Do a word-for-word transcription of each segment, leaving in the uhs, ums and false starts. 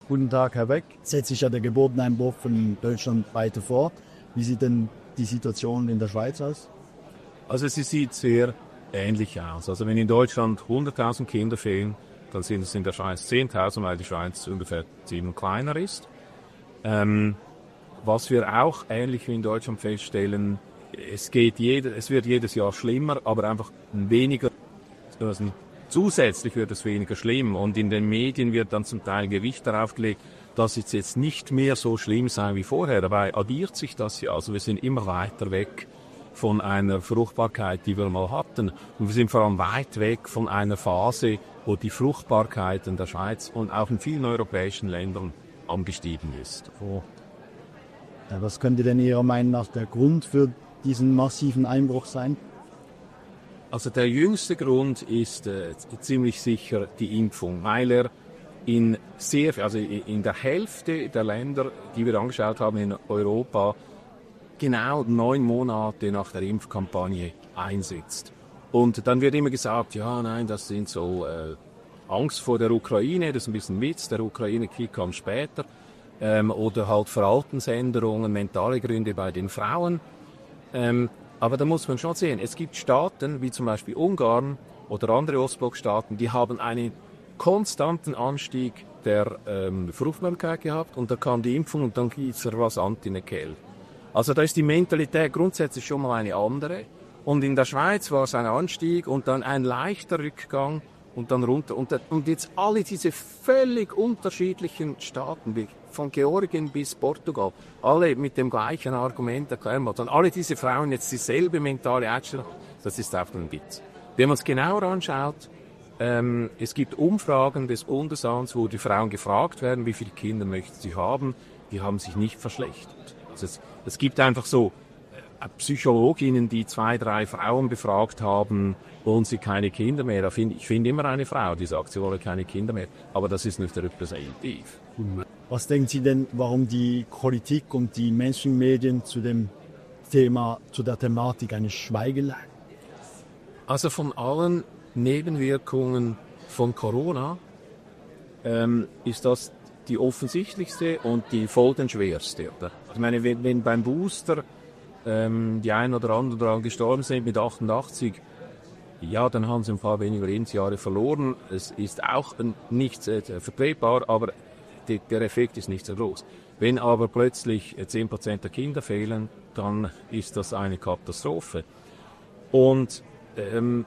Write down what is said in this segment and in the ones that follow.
Guten Tag, Herr Beck. Setzt sich ja der Geburteneinbruch von Deutschland weiter fort. Wie sieht denn die Situation in der Schweiz aus? Also sie sieht sehr ähnlich aus. Also wenn in Deutschland hunderttausend Kinder fehlen, dann sind es in der Schweiz zehntausend, weil die Schweiz ungefähr sieben kleiner ist. Ähm, was wir auch ähnlich wie in Deutschland feststellen, es geht jede, es wird jedes Jahr schlimmer, aber einfach weniger, also zusätzlich wird es weniger schlimm. Und in den Medien wird dann zum Teil Gewicht darauf gelegt, dass es jetzt nicht mehr so schlimm sei wie vorher. Dabei addiert sich das ja. Also wir sind immer weiter weg von einer Fruchtbarkeit, die wir mal hatten. Und wir sind vor allem weit weg von einer Phase, wo die Fruchtbarkeit in der Schweiz und auch in vielen europäischen Ländern angestiegen ist. Oh. Ja, was könnte denn Ihrer Meinung nach der Grund für diesen massiven Einbruch sein? Also der jüngste Grund ist äh, ziemlich sicher die Impfung, weil er in sehr, also in der Hälfte der Länder, die wir angeschaut haben in Europa, genau neun Monate nach der Impfkampagne einsetzt. Und dann wird immer gesagt, ja, nein, das sind so äh, Angst vor der Ukraine, das ist ein bisschen Witz, der Ukraine-Krieg kam später, ähm, oder halt Verhaltensänderungen, mentale Gründe bei den Frauen. Ähm, aber da muss man schon sehen, es gibt Staaten, wie zum Beispiel Ungarn oder andere Ostblockstaaten, die haben einen konstanten Anstieg der ähm, Fruchtbarkeit gehabt und da kam die Impfung und dann gibt es was Antinekel. Also da ist die Mentalität grundsätzlich schon mal eine andere. Und in der Schweiz war es ein Anstieg und dann ein leichter Rückgang und dann runter. Und, und jetzt alle diese völlig unterschiedlichen Staaten, wie von Georgien bis Portugal, alle mit dem gleichen Argument erklären wir. Und alle diese Frauen jetzt dieselbe mentale Einstellung, das ist einfach ein Witz. Wenn man es genauer anschaut, ähm, es gibt Umfragen des Bundesamts, wo die Frauen gefragt werden, wie viele Kinder möchten sie haben, die haben sich nicht verschlechtert. Also es, es gibt einfach so äh, Psychologinnen, die zwei, drei Frauen befragt haben, wollen sie keine Kinder mehr. Da find, ich finde immer eine Frau, die sagt, sie wolle keine Kinder mehr. Aber das ist nicht repräsentativ. Was denken Sie denn, warum die Politik und die Mainstream-Medien zu dem Thema, zu der Thematik eine Schweigen? Also von allen Nebenwirkungen von Corona ähm, ist das die offensichtlichste und die folgenschwerste. Oder? Ich meine, wenn, wenn beim Booster ähm, die einen oder anderen daran gestorben sind mit achtundachtzig, ja, dann haben sie ein paar weniger Lebensjahre verloren. Es ist auch nicht äh, vertretbar, aber die, der Effekt ist nicht so groß. Wenn aber plötzlich zehn Prozent der Kinder fehlen, dann ist das eine Katastrophe. Und ähm,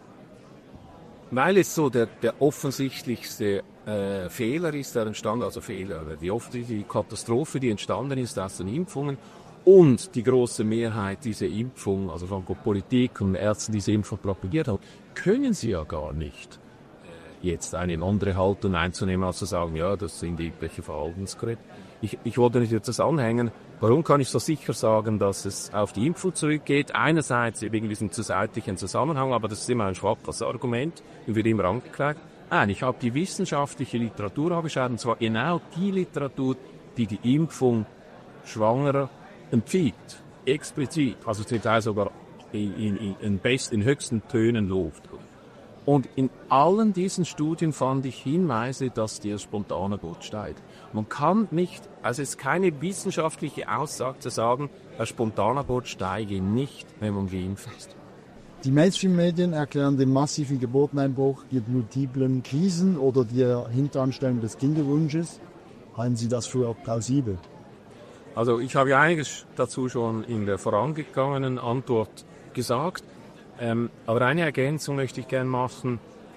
weil es so der, der offensichtlichste äh, Fehler ist, der entstanden, also Fehler, die, die Katastrophe, die entstanden ist aus den Impfungen und die große Mehrheit dieser Impfung, also von Politik und Ärzten, die diese Impfung propagiert haben, können sie ja gar nicht äh, jetzt eine andere Haltung einzunehmen, als zu sagen, ja, das sind irgendwelche Verhaltensgeräte. Ich, ich wollte nicht jetzt das anhängen. Warum kann ich so sicher sagen, dass es auf die Impfung zurückgeht? Einerseits wegen diesem zusätzlichen Zusammenhang, aber das ist immer ein schwaches Argument und wird immer angeklagt. Nein, ich habe die wissenschaftliche Literatur angeschaut, und zwar genau die Literatur, die die Impfung Schwangerer empfiehlt. Explizit, also zum Teil sogar in, in, in, best, in höchsten Tönen lobt. Und in allen diesen Studien fand ich Hinweise, dass der Spontanabort steigt. Man kann nicht, also es ist keine wissenschaftliche Aussage zu sagen, der Spontanabort steige nicht, wenn man geimpft ist. Die Mainstream-Medien erklären den massiven Geburteneinbruch mit multiplen Krisen oder der Hintanstellung des Kinderwunsches. Halten Sie das für plausibel? Also ich habe ja einiges dazu schon in der vorangegangenen Antwort gesagt. Ähm, aber eine Ergänzung möchte ich gerne machen.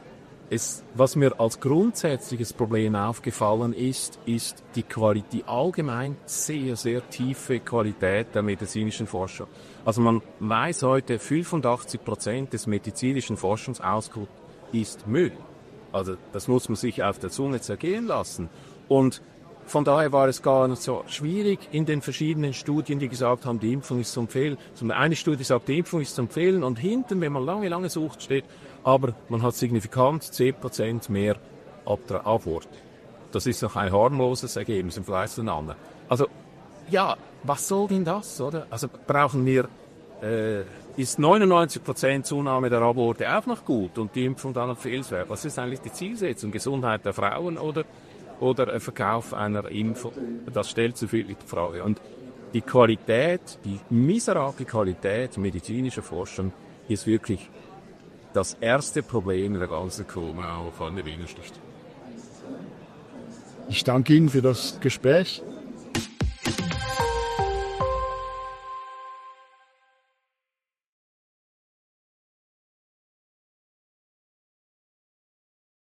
Es, was mir als grundsätzliches Problem aufgefallen ist, ist die Qualität, die allgemein sehr, sehr tiefe Qualität der medizinischen Forschung. Also man weiß heute, fünfundachtzig Prozent des medizinischen Forschungsausguts ist Müll. Also das muss man sich auf der Zunge zergehen lassen. Und von daher war es gar nicht so schwierig in den verschiedenen Studien, die gesagt haben, die Impfung ist zu empfehlen. Eine Studie sagt, die Impfung ist zu empfehlen und hinten, wenn man lange, lange sucht, steht, aber man hat signifikant zehn Prozent mehr Abort. Das ist noch ein harmloses Ergebnis im Vergleich zu den anderen. Also, ja, was soll denn das, oder? Also brauchen wir, äh, ist neunundneunzig Prozent Zunahme der Aborte auch noch gut und die Impfung dann empfehlenswert? Was ist eigentlich die Zielsetzung? Gesundheit der Frauen oder oder ein Verkauf einer Impfung. Das stellt so viel in Frage. Und die Qualität, die miserable Qualität medizinischer Forschung ist wirklich das erste Problem in der ganzen Corona-Pandemie. Ich danke Ihnen für das Gespräch.